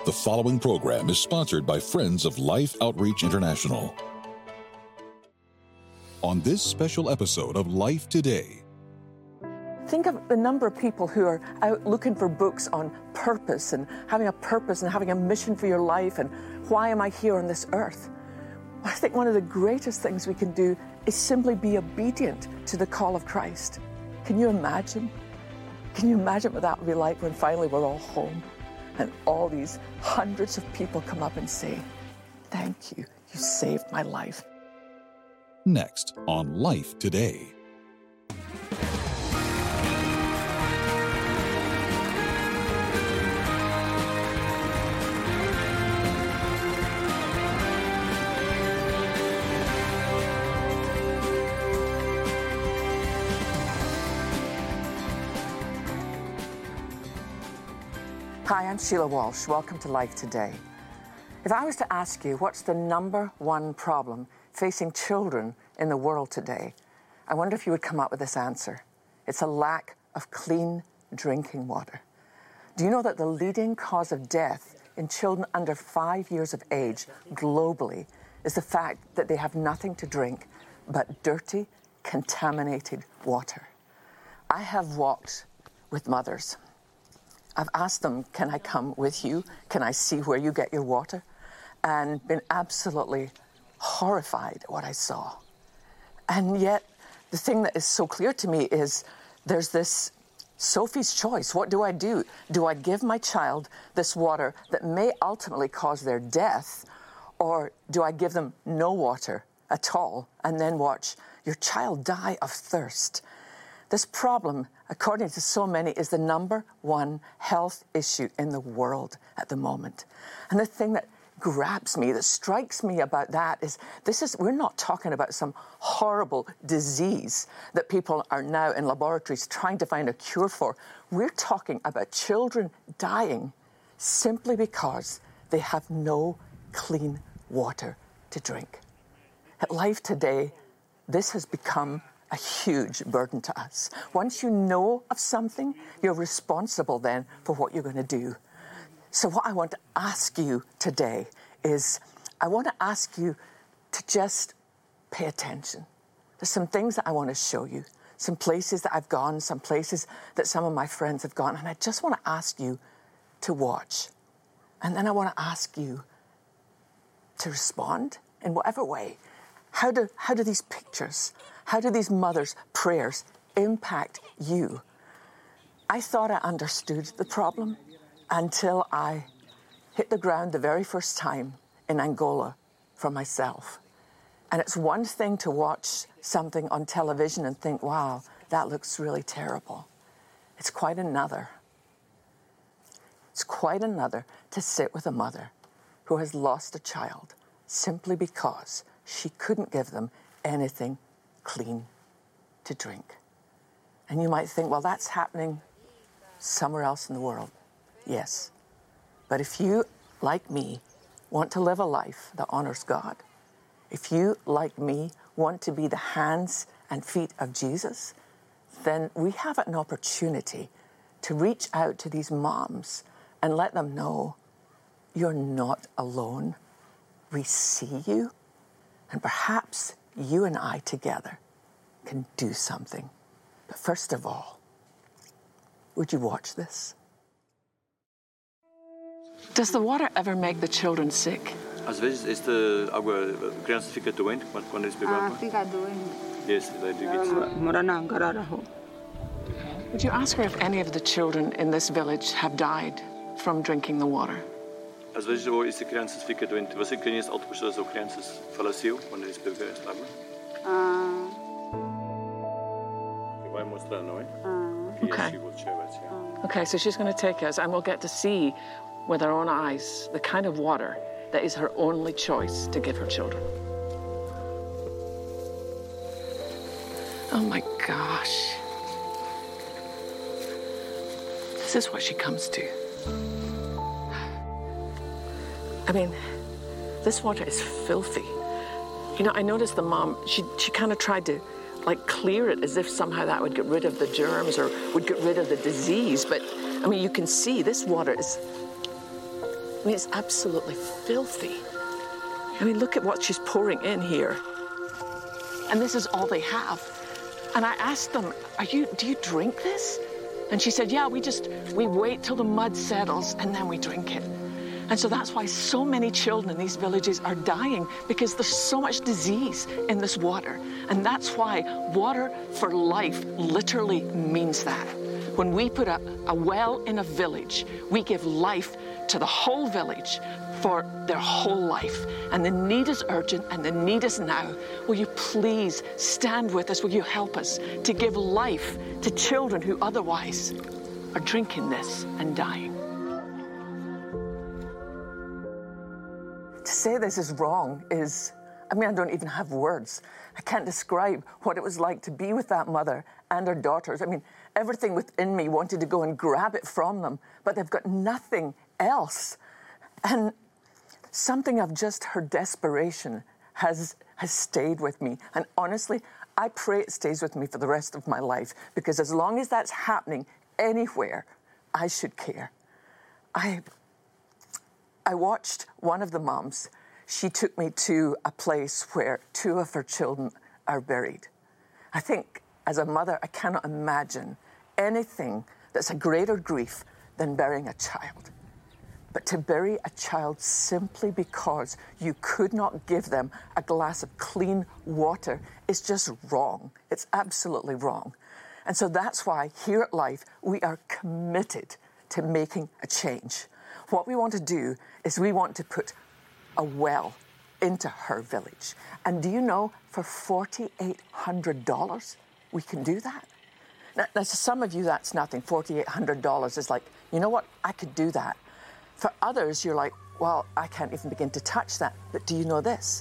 The following program is sponsored by Friends of Life Outreach International. On this special episode of Life Today. Think of the number of people who are out looking for books on purpose and having a mission for your life and why am I here on this earth? Well, I think one of the greatest things we can do is simply be obedient to the call of Christ. Can you imagine? Can you imagine what that would be like when finally we're all home and all these hundreds of people come up and say, "Thank you, you saved my life." Next on Life Today. Hi, I'm Sheila Walsh. Welcome to Life Today. If I was to ask you what's the number one problem facing children in the world today, I wonder if you would come up with this answer. It's a lack of clean drinking water. Do you know that the leading cause of death in children under 5 years of age globally is the fact that they have nothing to drink but dirty, contaminated water? I have walked with mothers. I've asked them, can I come with you? Can I see where you get your water? And been absolutely horrified at what I saw. And yet, the thing that is so clear to me is there's this Sophie's choice. What do? Do I give my child this water that may ultimately cause their death? Or do I give them no water at all and then watch your child die of thirst? This problem, according to so many, is the number one health issue in the world at the moment. And the thing that grabs me, that strikes me about that is we're not talking about some horrible disease that people are now in laboratories trying to find a cure for. We're talking about children dying simply because they have no clean water to drink. At Life Today, this has become a huge burden to us. Once you know of something, you're responsible then for what you're going to do. So what I want to ask you today is, I want to ask you to just pay attention. There's some things that I want to show you, some places that I've gone, some places that some of my friends have gone, and I just want to ask you to watch. And then I want to ask you to respond in whatever way. How do these pictures, how do these mothers' prayers impact you? I thought I understood the problem until I hit the ground the very first time in Angola for myself. And it's one thing to watch something on television and think, wow, that looks really terrible. It's quite another. It's quite another to sit with a mother who has lost a child simply because she couldn't give them anything clean to drink. And you might think, well, that's happening somewhere else in the world. Yes. But if you, like me, want to live a life that honors God, if you, like me, want to be the hands and feet of Jesus, then we have an opportunity to reach out to these moms and let them know you're not alone. We see you. And perhaps you and I together can do something. But first of all, would you watch this? Does the water ever make the children sick? Às vezes esta água, a criança fica doente quando eles bebem água. Fica doente. Yes, they do get sick. Would you ask her if any of the children in this village have died from drinking the water? Às vezes esta criança fica doente. Você conhece outras pessoas ou crianças que faleceu quando eles beberam esta água? Vai mostrar, não é? Okay. She will show us, yeah. Okay, so she's going to take us and we'll get to see with our own eyes the kind of water that is her only choice to give her children. Oh my gosh. This is what she comes to. I mean, this water is filthy. You know, I noticed the mom, she kind of tried to clear it as if somehow that would get rid of the germs or would get rid of the disease. But I mean, you can see this water is I mean, it's absolutely filthy. I mean, look at what she's pouring in here. And this is all they have. And I asked them, do you drink this? And she said, yeah, we wait till the mud settles and then we drink it. And so that's why so many children in these villages are dying, because there's so much disease in this water. And that's why water for life literally means that. When we put up a well in a village, we give life to the whole village for their whole life. And the need is urgent and the need is now. Will you please stand with us? Will you help us to give life to children who otherwise are drinking this and dying? To say this is wrong is, I don't even have words. I can't describe what it was like to be with that mother and her daughters. Everything within me wanted to go and grab it from them, but they've got nothing else. And something of just her desperation has stayed with me. And honestly, I pray it stays with me for the rest of my life, because as long as that's happening anywhere, I should care. I watched one of the moms. She took me to a place where 2 of her children are buried. I think as a mother, I cannot imagine anything that's a greater grief than burying a child. But to bury a child simply because you could not give them a glass of clean water is just wrong. It's absolutely wrong. And so that's why here at Life, we are committed to making a change. What we want to do is we want to put a well into her village. And do you know, for $4,800, we can do that? Now, to some of you, that's nothing. $4,800 is like, you know what, I could do that. For others, you're like, well, I can't even begin to touch that. But do you know this?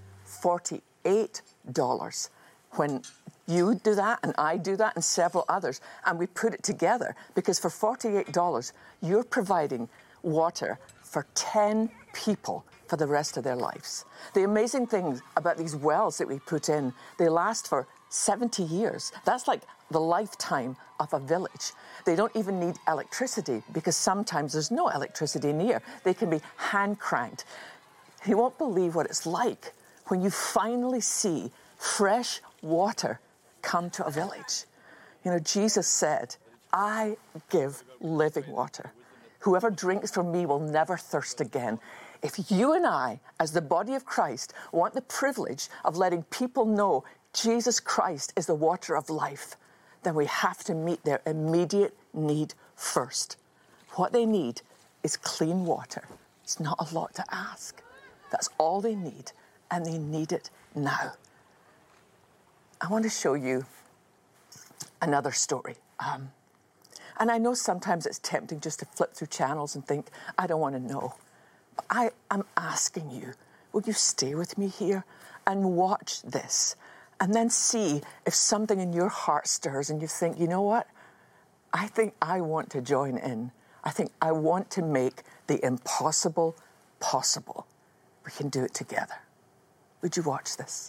$48. When you do that and I do that and several others, and we put it together, because for $48, you're providing water for 10 people for the rest of their lives. The amazing thing about these wells that we put in, they last for 70 years. That's like the lifetime of a village. They don't even need electricity, because sometimes there's no electricity near. They can be hand cranked. You won't believe what it's like when you finally see fresh water come to a village. Jesus said, I give living water. Whoever drinks from me will never thirst again. If you and I, as the body of Christ, want the privilege of letting people know Jesus Christ is the water of life, then we have to meet their immediate need first. What they need is clean water. It's not a lot to ask. That's all they need, and they need it now. I want to show you another story. And I know sometimes it's tempting just to flip through channels and think, I don't want to know. But I am asking you, will you stay with me here and watch this? And then see if something in your heart stirs and you think, you know what? I think I want to join in. I think I want to make the impossible possible. We can do it together. Would you watch this?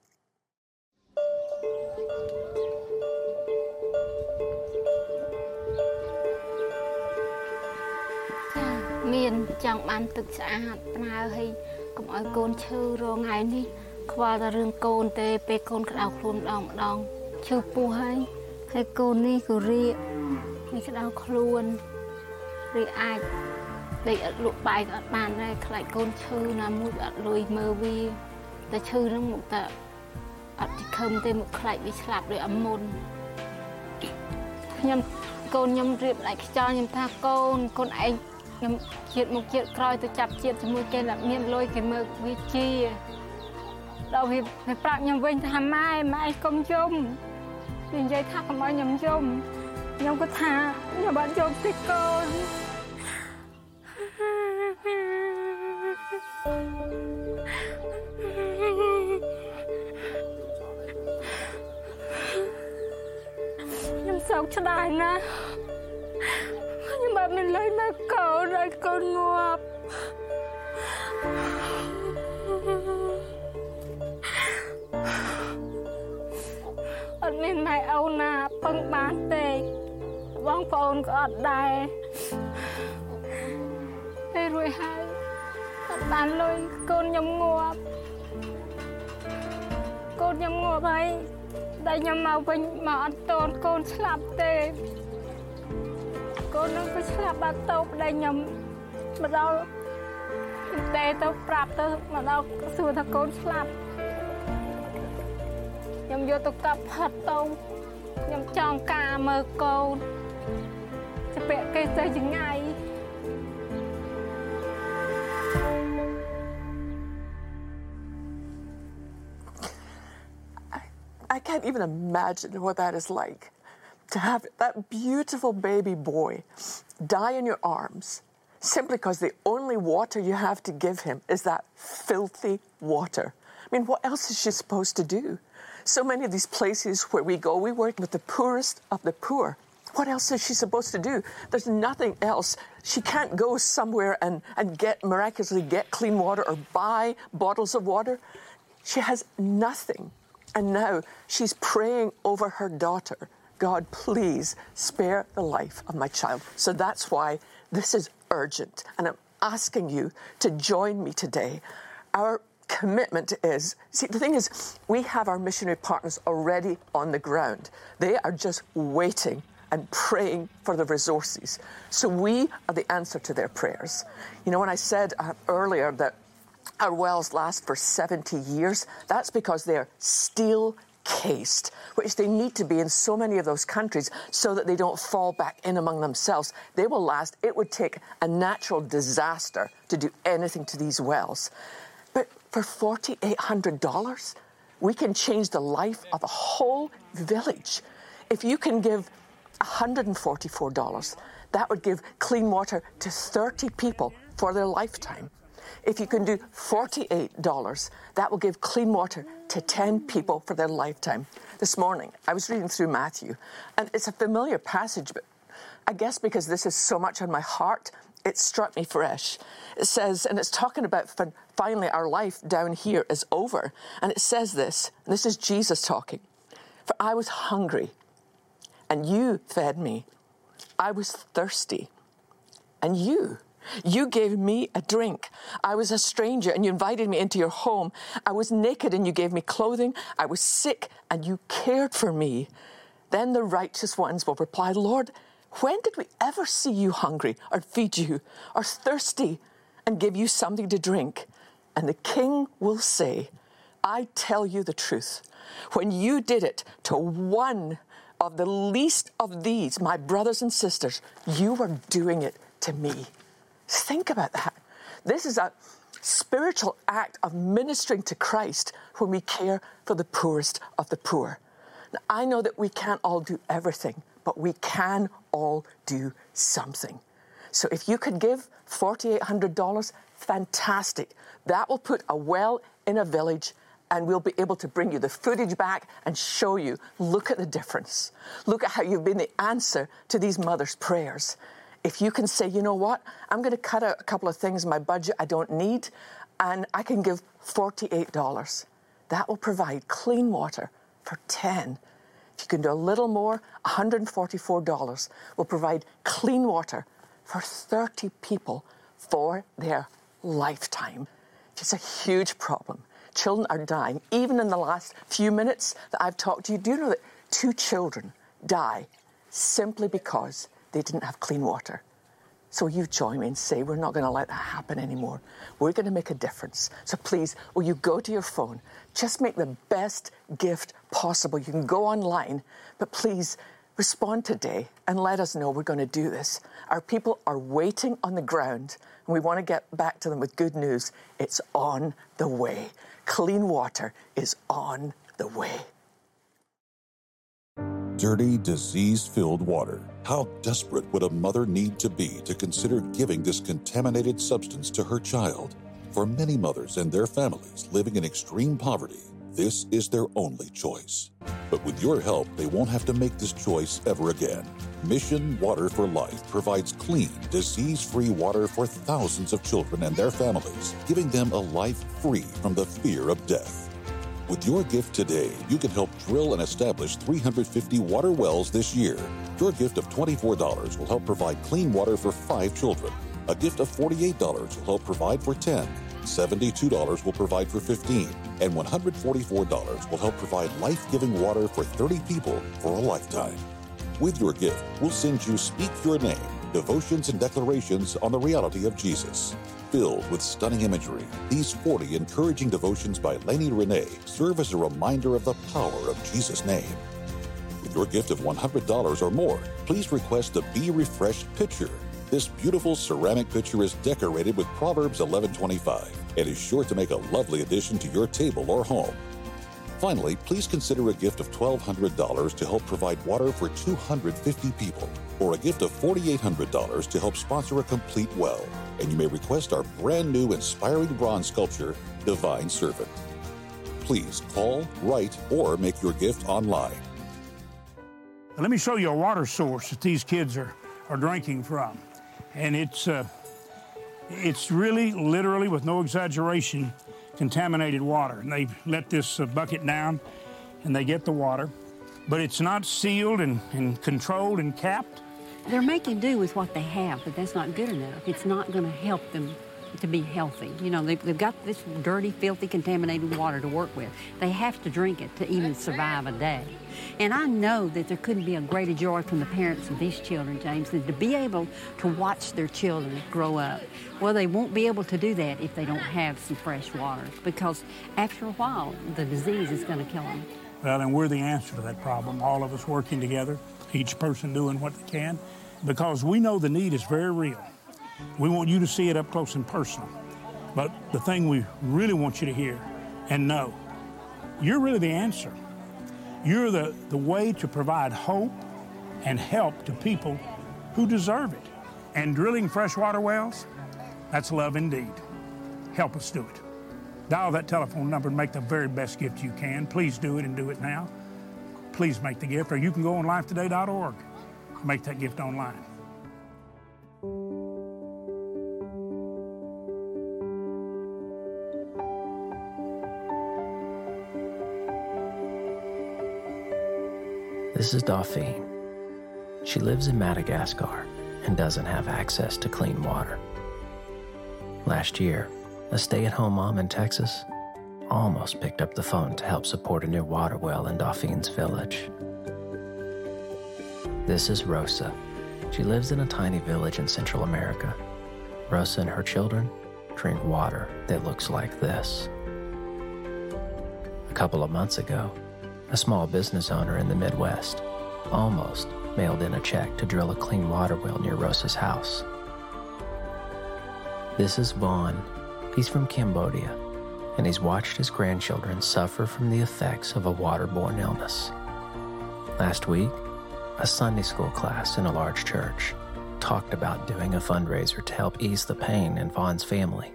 Miền chẳng banទឹកស្អាតប្រើឲ្យកុំឲ្យកូនឈឺរងថ្ងៃនេះខ្វល់តែរឿងកូនទេពេលកូនក្តៅខ្លួនម្ដងឈឺពោះហើយកូននេះក៏រៀកនេះក្តៅខ្លួនឬអាចដេកអត់លក់បាយក៏អត់បានដែរខ្លាចកូនឈឺណាមួយអត់លុយមើលវាតែឈឺហ្នឹងមកតែអត់ខំទេមកខ្លាចវាស្លាប់ដោយអមុនខ្ញុំកូនខ្ញុំរៀបlạiខ្យល់ខ្ញុំថាកូនឯងខ្ញុំជាតិមកជាតិក្រោយទៅចាប់ជាតិជាមួយគេតែមានលុយគេមើលវាជាដល់វាប្រាប់ខ្ញុំវិញថាម៉ែកុំយំវានិយាយថាកុំឲ្យខ្ញុំយំខ្ញុំក៏ថាខ្ញុំបានយំពីកូនខ្ញុំសោកស្ដាយណាស់ខ្ញុំបានមិនលុយមកកូនឲ្យកូនងាប់អត់មានម៉ែអូនណាពឹងបានទេបងប្អូនក៏អត់ដែរពេលរួចហើយបានលុយកូនខ្ញុំងាប់កូនខ្ញុំងាប់ហើយតែខ្ញុំមកវិញមកអត់តន់កូនស្លាប់ទេកូននឹងក៏ស្លាប់បាត់ទៅប្តីខ្ញុំមកដល់តែទៅប្រាប់ទៅមកដល់សួរថាកូនស្លាប់ខ្ញុំយកទៅកាប់ផាត់ទៅខ្ញុំចង់ការមើលកូនจะពាក់គេទៅยังไง I can't even imagine what that is like. To have that beautiful baby boy die in your arms simply because the only water you have to give him is that filthy water. I mean, what else is she supposed to do? So many of these places where we go, we work with the poorest of the poor. What else is she supposed to do? There's nothing else. She can't go somewhere and miraculously get clean water or buy bottles of water. She has nothing. And now she's praying over her daughter. God, please spare the life of my child. So that's why this is urgent. And I'm asking you to join me today. Our commitment is, see, the thing is, we have our missionary partners already on the ground. They are just waiting and praying for the resources. So we are the answer to their prayers. You know, when I said earlier that our wells last for 70 years, that's because they're steel cased, which they need to be in so many of those countries so that they don't fall back in among themselves. They will last. It would take a natural disaster to do anything to these wells. But for $4,800, we can change the life of a whole village. If you can give $144, that would give clean water to 30 people for their lifetime. If you can do $48, that will give clean water to 10 people for their lifetime. This morning, I was reading through Matthew, and it's a familiar passage, but I guess because this is so much on my heart, it struck me fresh. It says, and it's talking about finally our life down here is over, and it says this, and this is Jesus talking, "For I was hungry, and you fed me. I was thirsty, and you gave me a drink. I was a stranger and you invited me into your home. I was naked and you gave me clothing. I was sick and you cared for me." Then the righteous ones will reply, "Lord, when did we ever see you hungry or feed you or thirsty and give you something to drink?" And the king will say, "I tell you the truth. When you did it to one of the least of these, my brothers and sisters, you were doing it to me." Think about that. This is a spiritual act of ministering to Christ when we care for the poorest of the poor. Now, I know that we can't all do everything, but we can all do something. So if you could give $4,800, fantastic. That will put a well in a village, and we'll be able to bring you the footage back and show you, look at the difference. Look at how you've been the answer to these mothers' prayers. If you can say, you know what, I'm going to cut out a couple of things in my budget I don't need, and I can give $48. That will provide clean water for 10. If you can do a little more, $144 will provide clean water for 30 people for their lifetime. It's a huge problem. Children are dying. Even in the last few minutes that I've talked to you, do you know that 2 children die simply because they didn't have clean water? So you join me and say, we're not going to let that happen anymore. We're going to make a difference. So please, will you go to your phone? Just make the best gift possible. You can go online, but please respond today and let us know we're going to do this. Our people are waiting on the ground, and we want to get back to them with good news. It's on the way. Clean water is on the way. Dirty, disease-filled water. How desperate would a mother need to be to consider giving this contaminated substance to her child? For many mothers and their families living in extreme poverty, this is their only choice. But with your help, they won't have to make this choice ever again. Mission Water for Life provides clean, disease-free water for thousands of children and their families, giving them a life free from the fear of death. With your gift today, you can help drill and establish 350 water wells this year. Your gift of $24 will help provide clean water for 5 children. A gift of $48 will help provide for 10. $72 will provide for 15, and $144 will help provide life-giving water for 30 people for a lifetime. With your gift, we'll send you Speak Your Name, devotions and declarations on the reality of Jesus. Filled with stunning imagery, these 40 encouraging devotions by Lainey Renee serve as a reminder of the power of Jesus' name. With your gift of $100 or more, please request a Be Refreshed pitcher. This beautiful ceramic pitcher is decorated with Proverbs 11:25 and is sure to make a lovely addition to your table or home. Finally, please consider a gift of $1,200 to help provide water for 250 people, or a gift of $4,800 to help sponsor a complete well. And you may request our brand new inspiring bronze sculpture, Divine Servant. Please call, write, or make your gift online. Let me show you a water source that these kids are drinking from. And it's really, literally, with no exaggeration, contaminated water. And they let this bucket down and they get the water. But it's not sealed and controlled and capped. They're making do with what they have, but that's not good enough. It's not going to help them to be healthy. You know, they've got this dirty, filthy, contaminated water to work with. They have to drink it to even survive a day. And I know that there couldn't be a greater joy from the parents of these children, James, than to be able to watch their children grow up. Well, they won't be able to do that if they don't have some fresh water, because after a while, the disease is going to kill them. Well, and we're the answer to that problem, all of us working together, each person doing what they can, because we know the need is very real. We want you to see it up close and personal. But the thing we really want you to hear and know, you're really the answer. You're the way to provide hope and help to people who deserve it. And drilling freshwater wells, that's love indeed. Help us do it. Dial that telephone number and make the very best gift you can. Please do it, and do it now. Please make the gift, or you can go on lifetoday.org. Make that gift online. This is Dauphine. She lives in Madagascar and doesn't have access to clean water. Last year, a stay-at-home mom in Texas almost picked up the phone to help support a new water well in Dauphine's village. This is Rosa. She lives in a tiny village in Central America. Rosa and her children drink water that looks like this. A couple of months ago, a small business owner in the Midwest almost mailed in a check to drill a clean water well near Rosa's house. This is Vaughn. He's from Cambodia, and he's watched his grandchildren suffer from the effects of a waterborne illness. Last week, a Sunday school class in a large church talked about doing a fundraiser to help ease the pain in Vaughn's family.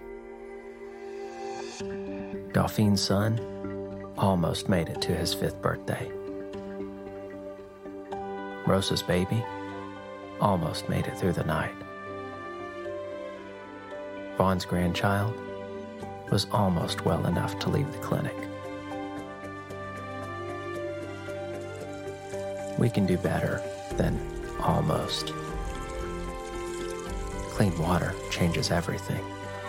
Dauphine's son almost made it to his 5th birthday. Rosa's baby almost made it through the night. Vaughn's grandchild was almost well enough to leave the clinic. We can do better than almost. Clean water changes everything.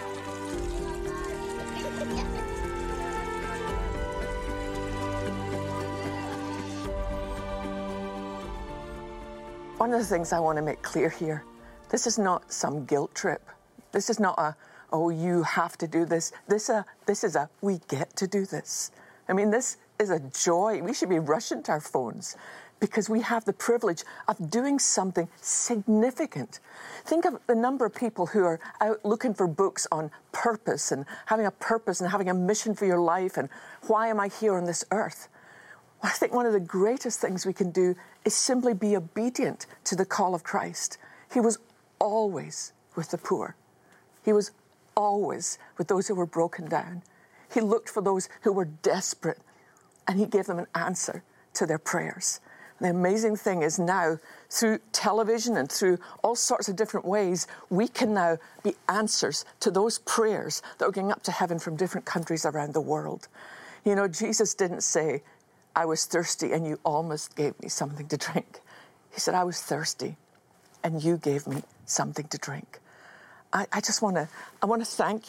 One of the things I want to make clear here, this is not some guilt trip. This is not a, oh, you have to do this. This is a, we get to do this. I mean, this is a joy. We should be rushing to our phones because we have the privilege of doing something significant. Think of the number of people who are out looking for books on purpose and having a mission for your life and why am I here on this earth? Well, I think one of the greatest things we can do is simply be obedient to the call of Christ. He was always with the poor. He was always with those who were broken down. He looked for those who were desperate, and he gave them an answer to their prayers. And the amazing thing is now, through television and through all sorts of different ways, we can now be answers to those prayers that are going up to heaven from different countries around the world. You know, Jesus didn't say, I was thirsty and you almost gave me something to drink. He said, I was thirsty and you gave me something to drink. I want to thank you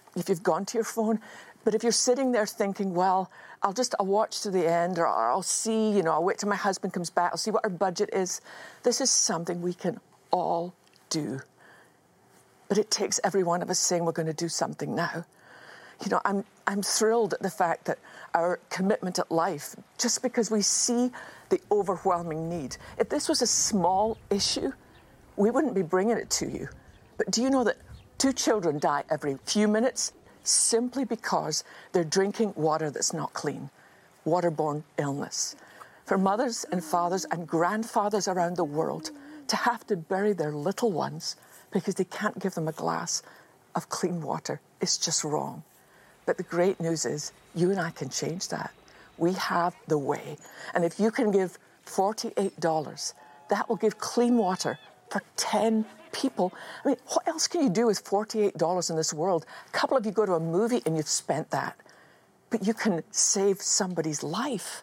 if you've gone to your phone. But if you're sitting there thinking, well, I'll watch to the end, or I'll see, I'll wait till my husband comes back, I'll see what our budget is. This is something we can all do. But it takes every one of us saying we're going to do something now. I'm thrilled at the fact that our commitment at Life, just because we see the overwhelming need. If this was a small issue, we wouldn't be bringing it to you. But do you know that 2 children die every few minutes simply because they're drinking water that's not clean? Waterborne illness. For mothers and fathers and grandfathers around the world to have to bury their little ones because they can't give them a glass of clean water is just wrong. But the great news is you and I can change that. We have the way. And if you can give $48, that will give clean water for 10 people. I mean, what else can you do with $48 in this world? A couple of you go to a movie and you've spent that. But you can save somebody's life.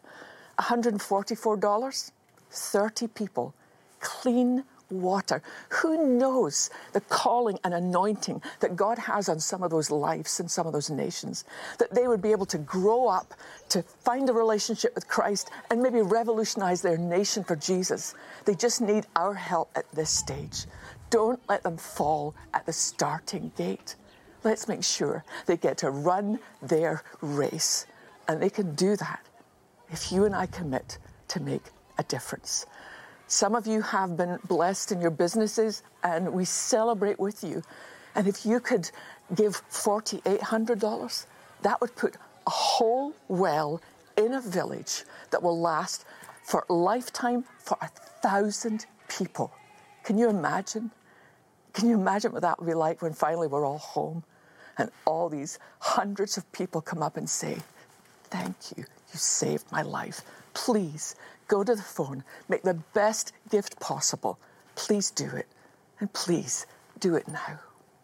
$144, 30 people, clean water. Who knows the calling and anointing that God has on some of those lives and some of those nations, that they would be able to grow up to find a relationship with Christ and maybe revolutionize their nation for Jesus. They just need our help at this stage. Don't let them fall at the starting gate. Let's make sure they get to run their race. And they can do that if you and I commit to make a difference. Some of you have been blessed in your businesses, and we celebrate with you. And if you could give $4,800, that would put a whole well in a village that will last for a lifetime for 1,000 people. Can you imagine? Can you imagine what that would be like when finally we're all home and all these hundreds of people come up and say, thank you, you saved my life. Please go to the phone, make the best gift possible. Please do it, and please do it now.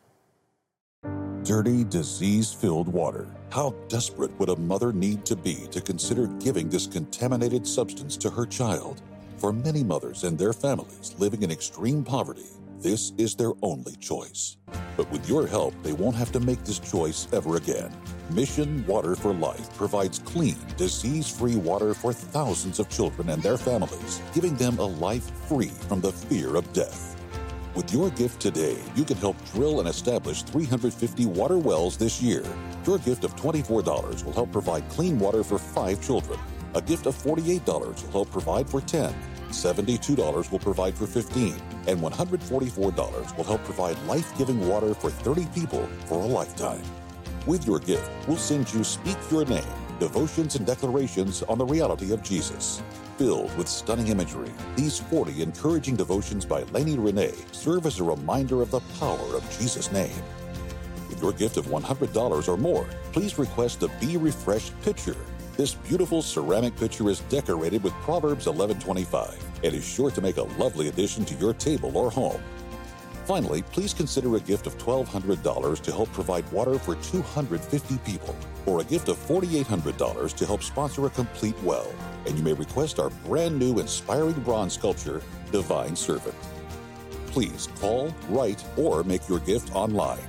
Dirty, disease-filled water. How desperate would a mother need to be to consider giving this contaminated substance to her child? For many mothers and their families living in extreme poverty, this is their only choice. But with your help, they won't have to make this choice ever again. Mission Water for Life provides clean, disease-free water for thousands of children and their families, giving them a life free from the fear of death. With your gift today, you can help drill and establish 350 water wells this year. Your gift of $24 will help provide clean water for 5 children. A gift of $48 will help provide for 10. $72 will provide for 15, and $144 will help provide life-giving water for 30 people for a lifetime. With your gift, we'll send you Speak Your Name, devotions and declarations on the reality of Jesus. Filled with stunning imagery, these 40 encouraging devotions by Lainey Renee serve as a reminder of the power of Jesus' name. With your gift of $100 or more, please request the Be Refreshed pitcher. This beautiful ceramic pitcher is decorated with Proverbs 11:25 and is sure to make a lovely addition to your table or home. Finally, please consider a gift of $1,200 to help provide water for 250 people, or a gift of $4,800 to help sponsor a complete well. And you may request our brand new inspiring bronze sculpture, Divine Servant. Please call, write, or make your gift online.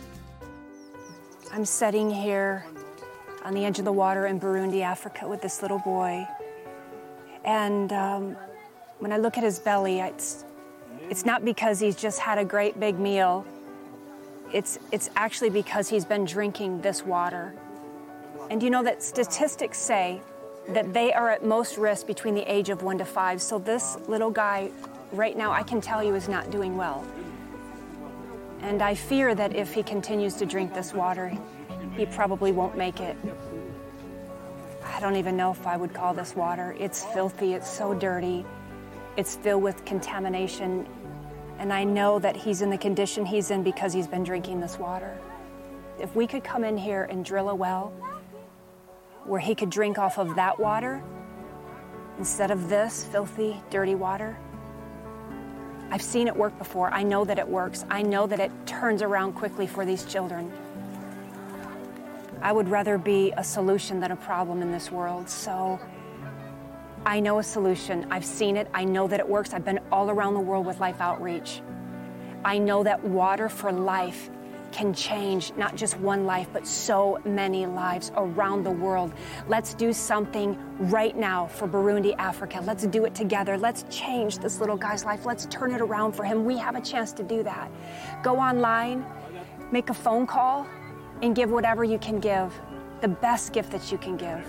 I'm sitting here on the edge of the water in Burundi, Africa, with this little boy. And when I look at his belly, it's not because he's just had a great big meal. It's actually because he's been drinking this water. And you know that statistics say that they are at most risk between the age of 1 to 5. So this little guy right now, I can tell you, is not doing well. And I fear that if he continues to drink this water, he probably won't make it. I don't even know if I would call this water. It's filthy, it's so dirty. It's filled with contamination. And I know that he's in the condition he's in because he's been drinking this water. If we could come in here and drill a well where he could drink off of that water instead of this filthy, dirty water, I've seen it work before. I know that it works. I know that it turns around quickly for these children. I would rather be a solution than a problem in this world. So I know a solution. I've seen it. I know that it works. I've been all around the world with Life Outreach. I know that water for life can change not just one life, but so many lives around the world. Let's do something right now for Burundi, Africa. Let's do it together. Let's change this little guy's life. Let's turn it around for him. We have a chance to do that. Go online, make a phone call, and give whatever you can give, the best gift that you can give.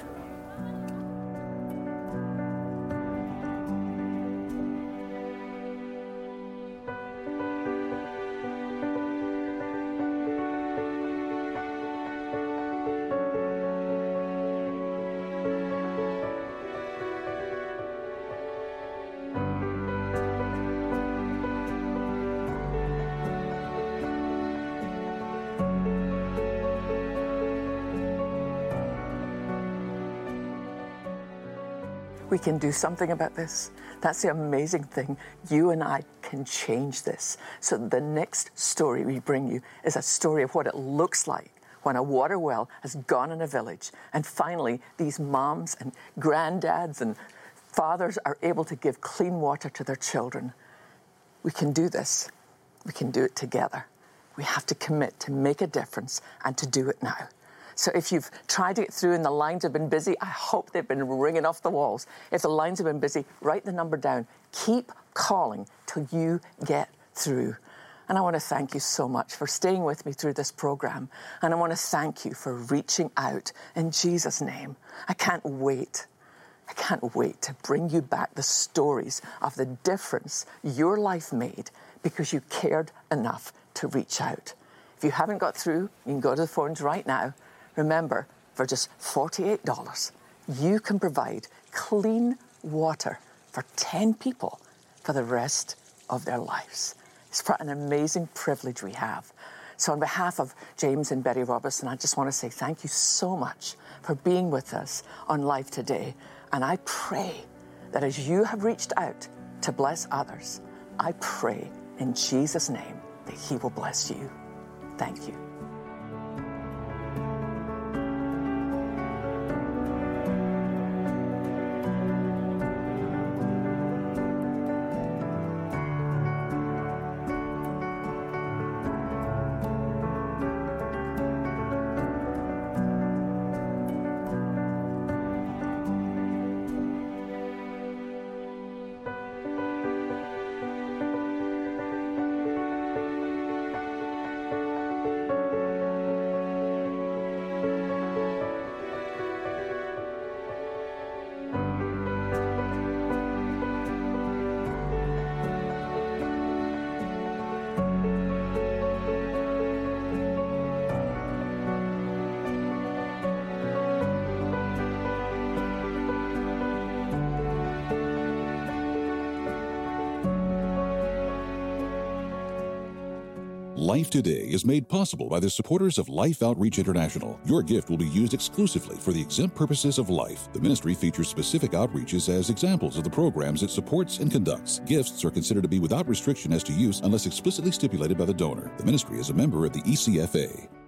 We can do something about this. That's the amazing thing. You and I can change this. So the next story we bring you is a story of what it looks like when a water well has gone in a village. And finally, these moms and granddads and fathers are able to give clean water to their children. We can do this. We can do it together. We have to commit to make a difference and to do it now. So if you've tried to get through and the lines have been busy, I hope they've been ringing off the walls. If the lines have been busy, write the number down. Keep calling till you get through. And I want to thank you so much for staying with me through this program. And I want to thank you for reaching out in Jesus' name. I can't wait to bring you back the stories of the difference your life made because you cared enough to reach out. If you haven't got through, you can go to the phones right now. Remember, for just $48, you can provide clean water for 10 people for the rest of their lives. It's an amazing privilege we have. So on behalf of James and Betty Robertson, I just want to say thank you so much for being with us on Life Today. And I pray that as you have reached out to bless others, I pray in Jesus' name that He will bless you. Thank you. Life Today is made possible by the supporters of Life Outreach International. Your gift will be used exclusively for the exempt purposes of life. The ministry features specific outreaches as examples of the programs it supports and conducts. Gifts are considered to be without restriction as to use unless explicitly stipulated by the donor. The ministry is a member of the ECFA.